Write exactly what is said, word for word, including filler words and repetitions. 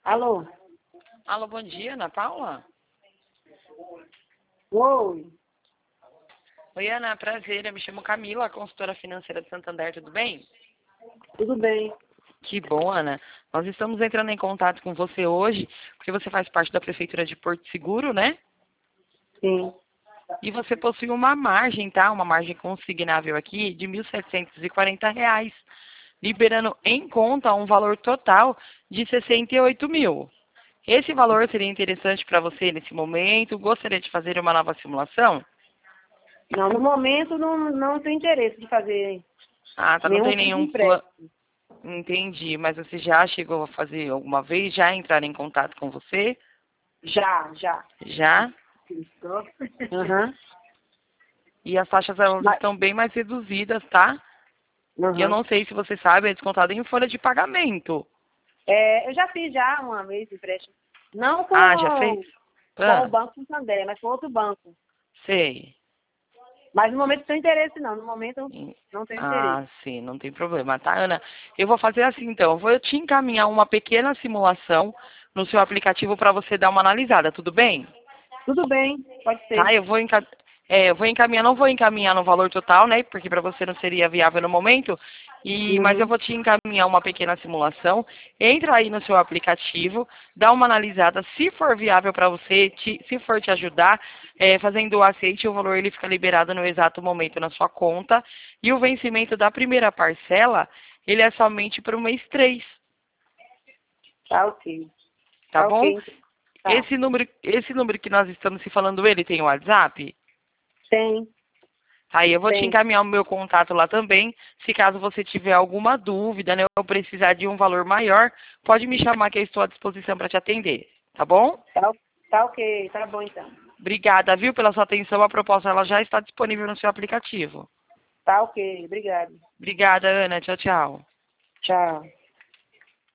Alô? Alô, bom dia, Ana Paula? Oi. Oi, Ana, prazer. Eu me chamo Camila, consultora financeira de Santander, tudo bem? Tudo bem? Que bom, Ana. Nós estamos entrando em contato com você hoje, porque você faz parte da Prefeitura de Porto Seguro, né? Sim. E você possui uma margem, tá? Uma margem consignável aqui de mil setecentos e quarenta reais, liberando em conta um valor total de sessenta e oito mil. Esse valor seria interessante para você nesse momento? Gostaria de fazer uma nova simulação? Não, no momento não, não tenho interesse de fazer Ah, tá. Não nenhum tem tipo de nenhum plano. empréstimo. Entendi. Mas você já chegou a fazer alguma vez? Já entrar em contato com você? Já, já. Já? Aham. E as taxas elas Mas, estão bem mais reduzidas, tá? E eu aham. não sei se você sabe, é descontado em folha de pagamento. É, eu já fiz já uma vez empréstimo. Não Ah, já fez? com, com o Ah, Banco Santander, mas com outro banco. sei. Mas no momento não tenho interesse não. No momento eu Em- não tenho interesse. Ah, sim, não tem problema, tá, Ana? Eu vou fazer assim, então. Eu vou te encaminhar uma pequena simulação no seu aplicativo para você dar uma analisada, tudo bem? Tudo bem, pode Tá, ser. eu vou, enca... é, eu vou encaminhar, não vou encaminhar no valor total, né? Porque para você não seria viável no momento. E, mas eu Uhum. vou te encaminhar uma pequena simulação. Entra aí no seu aplicativo, dá uma analisada. Se for viável para você, te- se for te ajudar, é, fazendo o aceite, o valor ele fica liberado no exato momento na sua conta. E o vencimento da primeira parcela, ele é somente para o mês três, Tá ok. tá Tá bom? ok. Tá. Esse número, esse número que nós estamos se falando, ele tem o WhatsApp? Tem, Aí eu vou te tem. encaminhar o meu contato lá também. Se caso você tiver alguma dúvida, né, ou precisar de um valor maior, pode me chamar que eu estou à disposição para te atender. Tá bom? Tá, tá ok. Tá bom então. Obrigada, viu, pela sua atenção. A proposta ela já está disponível no seu aplicativo. Tá ok. Obrigado. Obrigada, Ana. Tchau, tchau. Tchau.